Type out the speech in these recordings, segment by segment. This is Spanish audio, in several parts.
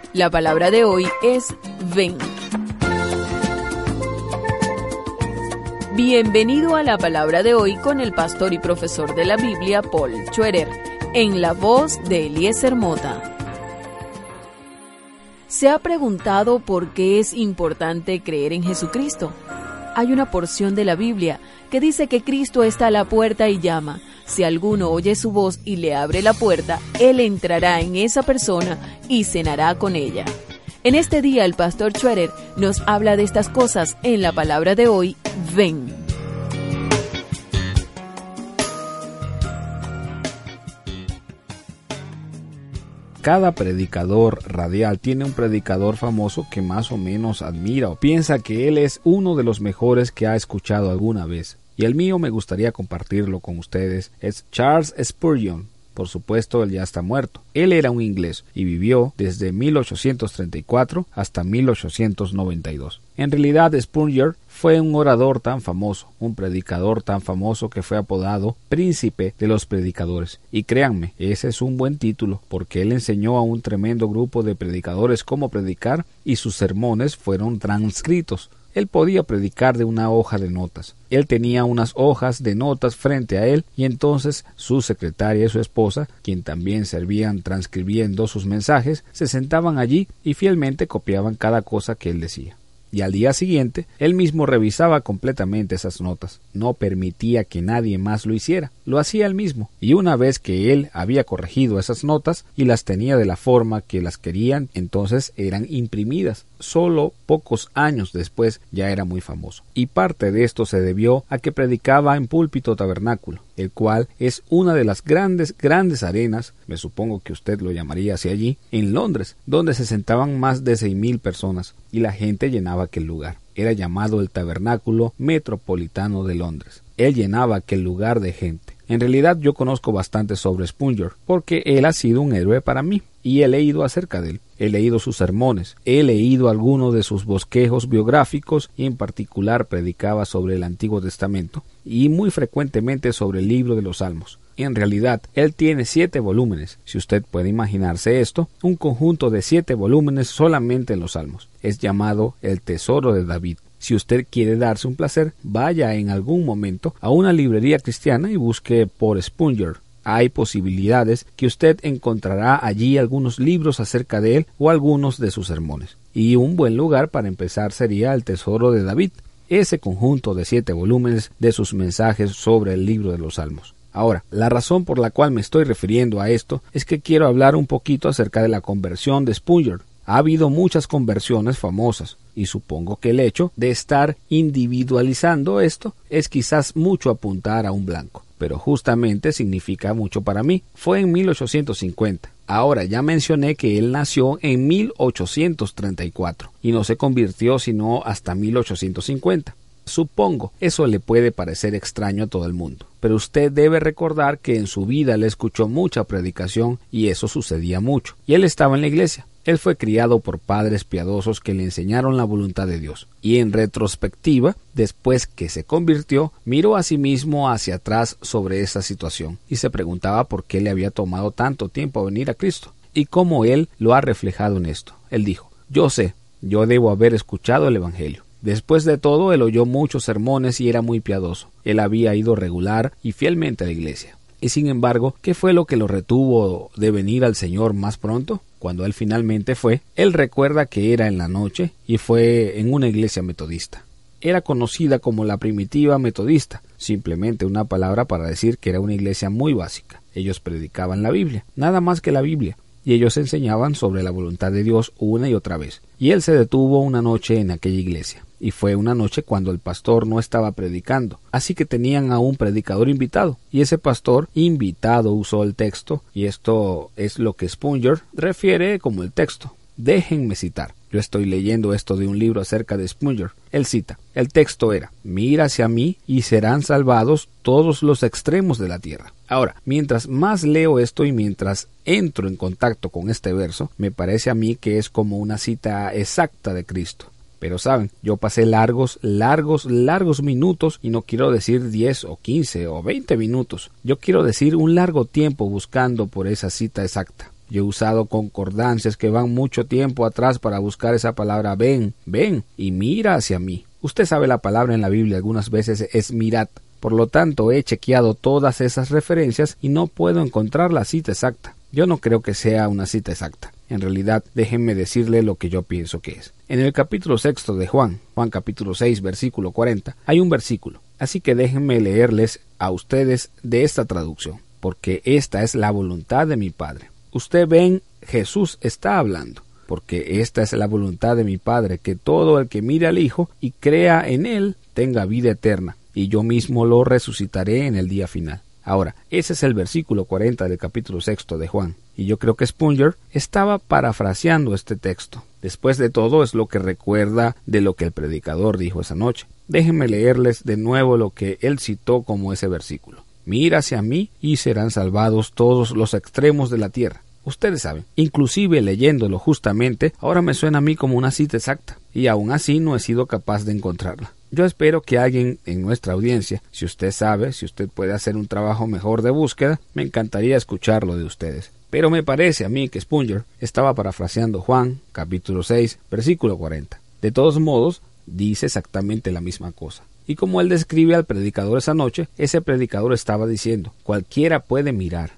La palabra de hoy es ven. Bienvenido a la palabra de hoy con el pastor y profesor de la Biblia, Paul Schroeder, en la voz de Eliezer Mota. ¿Se ha preguntado por qué es importante creer en Jesucristo? Hay una porción de la Biblia que dice que Cristo está a la puerta y llama. Si alguno oye su voz y le abre la puerta, Él entrará en esa persona y cenará con ella. En este día el pastor Schroeder nos habla de estas cosas en la palabra de hoy, ven. Cada predicador radial tiene un predicador famoso que más o menos admira o piensa que él es uno de los mejores que ha escuchado alguna vez. Y el mío me gustaría compartirlo con ustedes. Es Charles Spurgeon. Por supuesto, él ya está muerto. Él era un inglés y vivió desde 1834 hasta 1892. En realidad, Spurgeon fue un orador tan famoso, un predicador tan famoso que fue apodado Príncipe de los Predicadores. Y créanme, ese es un buen título, porque él enseñó a un tremendo grupo de predicadores cómo predicar y sus sermones fueron transcritos. Él podía predicar de una hoja de notas. Él tenía unas hojas de notas frente a él y entonces su secretaria y su esposa, quien también servían transcribiendo sus mensajes, se sentaban allí y fielmente copiaban cada cosa que él decía. Y al día siguiente, él mismo revisaba completamente esas notas. No permitía que nadie más lo hiciera. Lo hacía él mismo. Y una vez que él había corregido esas notas y las tenía de la forma que las querían, entonces eran imprimidas. Solo pocos años después ya era muy famoso. Y parte de esto se debió a que predicaba en Púlpito Tabernáculo, el cual es una de las grandes arenas, me supongo que usted lo llamaría así allí, en Londres, donde se sentaban más de 6,000 personas y la gente llenaba aquel lugar. Era llamado el Tabernáculo Metropolitano de Londres. Él llenaba aquel lugar de gente. En realidad yo conozco bastante sobre Spurgeon, porque él ha sido un héroe para mí, y he leído acerca de él. He leído sus sermones, he leído algunos de sus bosquejos biográficos y en particular predicaba sobre el Antiguo Testamento y muy frecuentemente sobre el libro de los Salmos. En realidad, él tiene 7 volúmenes, si usted puede imaginarse esto, un conjunto de 7 volúmenes solamente en los Salmos. Es llamado el Tesoro de David. Si usted quiere darse un placer, vaya en algún momento a una librería cristiana y busque por Spurgeon. Hay posibilidades que usted encontrará allí algunos libros acerca de él o algunos de sus sermones. Y un buen lugar para empezar sería el Tesoro de David, ese conjunto de 7 volúmenes de sus mensajes sobre el libro de los Salmos. Ahora, la razón por la cual me estoy refiriendo a esto es que quiero hablar un poquito acerca de la conversión de Spurgeon. Ha habido muchas conversiones famosas y supongo que el hecho de estar individualizando esto es quizás mucho apuntar a un blanco, pero justamente significa mucho para mí. Fue en 1850. Ahora ya mencioné que él nació en 1834 y no se convirtió sino hasta 1850. Supongo, eso le puede parecer extraño a todo el mundo, pero usted debe recordar que en su vida le escuchó mucha predicación y eso sucedía mucho, y él estaba en la iglesia. Él fue criado por padres piadosos que le enseñaron la voluntad de Dios, y en retrospectiva, después que se convirtió, miró a sí mismo hacia atrás sobre esa situación, y se preguntaba por qué le había tomado tanto tiempo venir a Cristo, y cómo él lo ha reflejado en esto. Él dijo, yo sé, yo debo haber escuchado el Evangelio. Después de todo, él oyó muchos sermones y era muy piadoso. Él había ido regular y fielmente a la iglesia. Y sin embargo, ¿qué fue lo que lo retuvo de venir al Señor más pronto? Cuando él finalmente fue, él recuerda que era en la noche y fue en una iglesia metodista. Era conocida como la primitiva metodista, simplemente una palabra para decir que era una iglesia muy básica. Ellos predicaban la Biblia, nada más que la Biblia, y ellos enseñaban sobre la voluntad de Dios una y otra vez. Y él se detuvo una noche en aquella iglesia. Y fue una noche cuando el pastor no estaba predicando, así que tenían a un predicador invitado, y ese pastor invitado usó el texto, y esto es lo que Spurgeon refiere como el texto. Déjenme citar. Yo estoy leyendo esto de un libro acerca de Spurgeon. Él cita, el texto era, mira hacia mí y serán salvados todos los extremos de la tierra. Ahora, mientras más leo esto y mientras entro en contacto con este verso, me parece a mí que es como una cita exacta de Cristo. Pero saben, yo pasé largos minutos, y no quiero decir 10 o 15 o 20 minutos. Yo quiero decir un largo tiempo buscando por esa cita exacta. Yo he usado concordancias que van mucho tiempo atrás para buscar esa palabra ven y mira hacia mí. Usted sabe, la palabra en la Biblia algunas veces es mirad. Por lo tanto, he chequeado todas esas referencias y no puedo encontrar la cita exacta. Yo no creo que sea una cita exacta. En realidad, déjenme decirle lo que yo pienso que es. En el capítulo 6 de Juan capítulo 6, versículo 40, hay un versículo. Así que déjenme leerles a ustedes de esta traducción, porque esta es la voluntad de mi Padre. Usted ven, Jesús está hablando, porque esta es la voluntad de mi Padre, que todo el que mire al Hijo y crea en Él tenga vida eterna, y yo mismo lo resucitaré en el día final. Ahora, ese es el versículo 40 del capítulo 6 de Juan, y yo creo que Spurgeon estaba parafraseando este texto. Después de todo, es lo que recuerda de lo que el predicador dijo esa noche. Déjenme leerles de nuevo lo que él citó como ese versículo. Mira hacia mí y serán salvados todos los extremos de la tierra. Ustedes saben, inclusive leyéndolo justamente, ahora me suena a mí como una cita exacta, y aún así no he sido capaz de encontrarla. Yo espero que alguien en nuestra audiencia, si usted sabe, si usted puede hacer un trabajo mejor de búsqueda, me encantaría escucharlo de ustedes. Pero me parece a mí que Spurgeon estaba parafraseando Juan, capítulo 6, versículo 40. De todos modos, dice exactamente la misma cosa. Y como él describe al predicador esa noche, ese predicador estaba diciendo, cualquiera puede mirar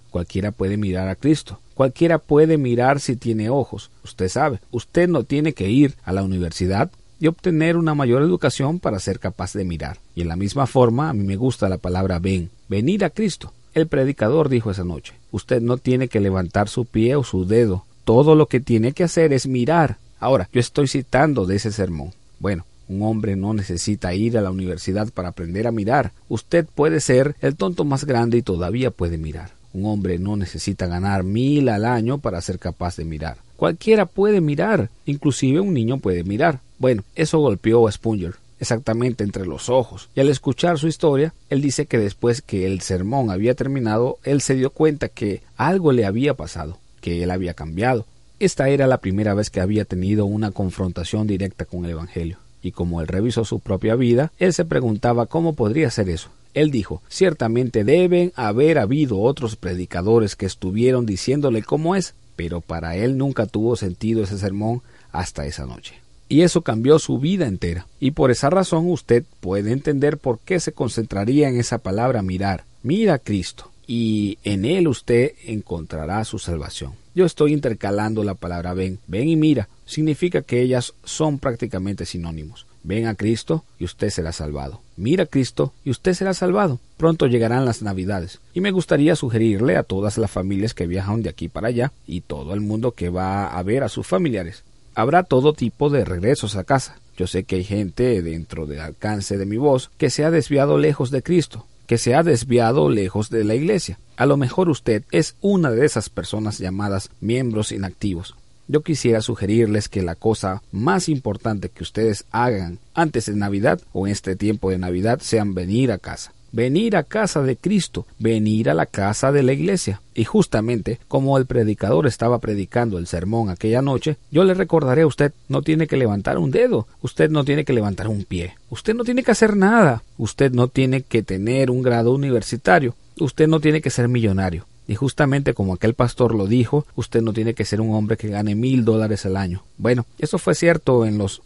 a Cristo. Cualquiera puede mirar si tiene ojos. Usted sabe, usted no tiene que ir a la universidad y obtener una mayor educación para ser capaz de mirar. Y en la misma forma, a mí me gusta la palabra venir a Cristo. El predicador dijo esa noche, usted no tiene que levantar su pie o su dedo. Todo lo que tiene que hacer es mirar. Ahora, yo estoy citando de ese sermón. Bueno, un hombre no necesita ir a la universidad para aprender a mirar. Usted puede ser el tonto más grande y todavía puede mirar. Un hombre no necesita ganar 1000 al año para ser capaz de mirar. Cualquiera puede mirar, inclusive un niño puede mirar. Bueno, eso golpeó a Spurgeon, exactamente entre los ojos. Y al escuchar su historia, él dice que después que el sermón había terminado, él se dio cuenta que algo le había pasado, que él había cambiado. Esta era la primera vez que había tenido una confrontación directa con el Evangelio. Y como él revisó su propia vida, él se preguntaba cómo podría ser eso. Él dijo, ciertamente deben haber habido otros predicadores que estuvieron diciéndole cómo es, pero para él nunca tuvo sentido ese sermón hasta esa noche. Y eso cambió su vida entera. Y por esa razón usted puede entender por qué se concentraría en esa palabra mirar. Mira a Cristo, y en Él usted encontrará su salvación. Yo estoy intercalando la palabra ven y mira. Significa que ellas son prácticamente sinónimos. Ven a Cristo y usted será salvado. Mira a Cristo y usted será salvado. Pronto llegarán las Navidades. Y me gustaría sugerirle a todas las familias que viajan de aquí para allá y todo el mundo que va a ver a sus familiares. Habrá todo tipo de regresos a casa. Yo sé que hay gente dentro del alcance de mi voz que se ha desviado lejos de Cristo, que se ha desviado lejos de la iglesia. A lo mejor usted es una de esas personas llamadas miembros inactivos. Yo quisiera sugerirles que la cosa más importante que ustedes hagan antes de Navidad o en este tiempo de Navidad sean venir a casa. Venir a casa de Cristo, venir a la casa de la iglesia. Y justamente como el predicador estaba predicando el sermón aquella noche, yo le recordaré a usted, no tiene que levantar un dedo, usted no tiene que levantar un pie, usted no tiene que hacer nada, usted no tiene que tener un grado universitario, usted no tiene que ser millonario. Y justamente como aquel pastor lo dijo, usted no tiene que ser un hombre que gane $1000 al año. Bueno, eso fue cierto en los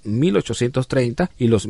1830 y los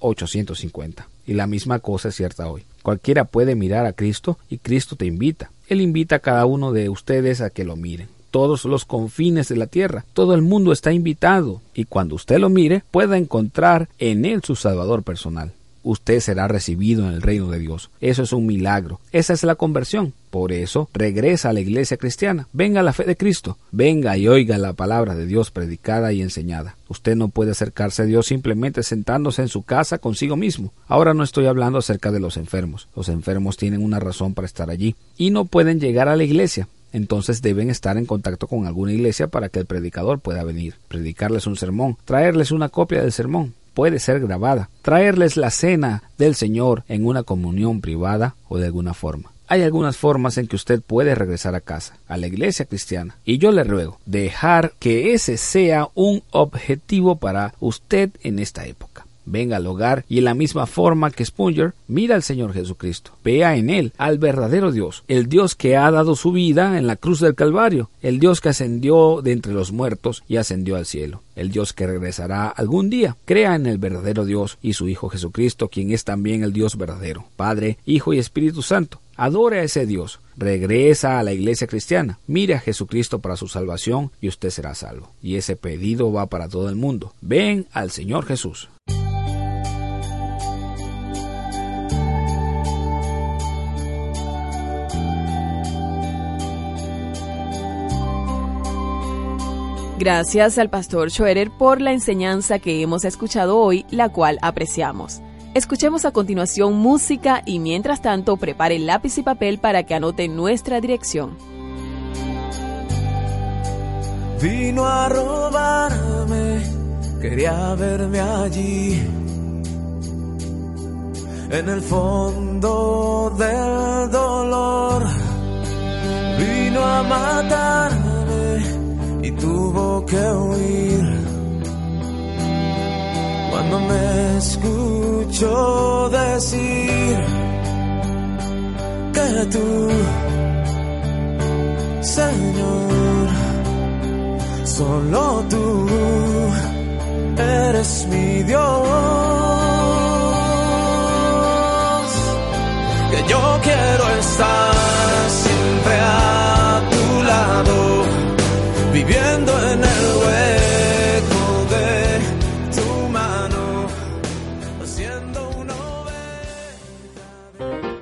1850. Y la misma cosa es cierta hoy. Cualquiera puede mirar a Cristo y Cristo te invita. Él invita a cada uno de ustedes a que lo miren. Todos los confines de la tierra, todo el mundo está invitado. Y cuando usted lo mire, pueda encontrar en él su Salvador personal. Usted será recibido en el reino de Dios. Eso es un milagro. Esa es la conversión. Por eso, regresa a la iglesia cristiana. Venga a la fe de Cristo. Venga y oiga la palabra de Dios predicada y enseñada. Usted no puede acercarse a Dios simplemente sentándose en su casa consigo mismo. Ahora no estoy hablando acerca de los enfermos. Los enfermos tienen una razón para estar allí y no pueden llegar a la iglesia. Entonces deben estar en contacto con alguna iglesia para que el predicador pueda venir, predicarles un sermón, traerles una copia del sermón. Puede ser grabada, traerles la cena del Señor en una comunión privada o de alguna forma. Hay algunas formas en que usted puede regresar a casa, a la iglesia cristiana. Y yo le ruego dejar que ese sea un objetivo para usted en esta época. Venga al hogar y en la misma forma que Spurgeon, mira al Señor Jesucristo. Vea en Él al verdadero Dios, el Dios que ha dado su vida en la cruz del Calvario, el Dios que ascendió de entre los muertos y ascendió al cielo, el Dios que regresará algún día. Crea en el verdadero Dios y su Hijo Jesucristo, quien es también el Dios verdadero, Padre, Hijo y Espíritu Santo. Adore a ese Dios. Regresa a la iglesia cristiana. Mire a Jesucristo para su salvación y usted será salvo. Y ese pedido va para todo el mundo. Ven al Señor Jesús. Gracias al pastor Schroeder por la enseñanza que hemos escuchado hoy, la cual apreciamos. Escuchemos a continuación música y mientras tanto prepare lápiz y papel para que anote nuestra dirección. Vino a robarme, quería verme allí, en el fondo del dolor. Vino a matarme y tuvo que huir. Cuando me escucho decir que tú, Señor, solo tú eres mi Dios, que yo quiero estar siempre a tu lado, viviendo en el hueco de tu mano, haciendo una oveja.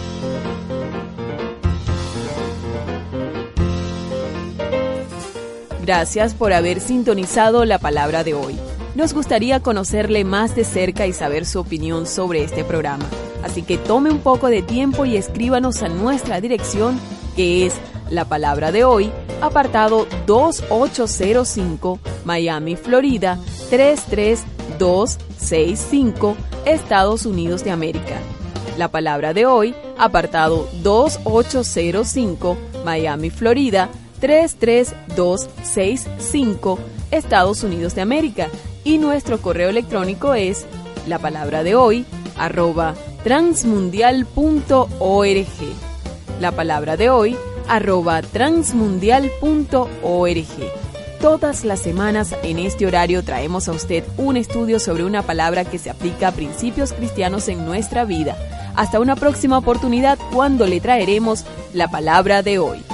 Gracias por haber sintonizado la palabra de hoy. Nos gustaría conocerle más de cerca y saber su opinión sobre este programa. Así que tome un poco de tiempo y escríbanos a nuestra dirección, que es La Palabra de Hoy, apartado 2805, Miami, Florida, 33265, Estados Unidos de América. La Palabra de Hoy, apartado 2805, Miami, Florida, 33265, Estados Unidos de América. Y nuestro correo electrónico es lapalabradehoy@transmundial.org. lapalabradehoy@transmundial.org. Todas las semanas en este horario traemos a usted un estudio sobre una palabra que se aplica a principios cristianos en nuestra vida. Hasta una próxima oportunidad cuando le traeremos la palabra de hoy.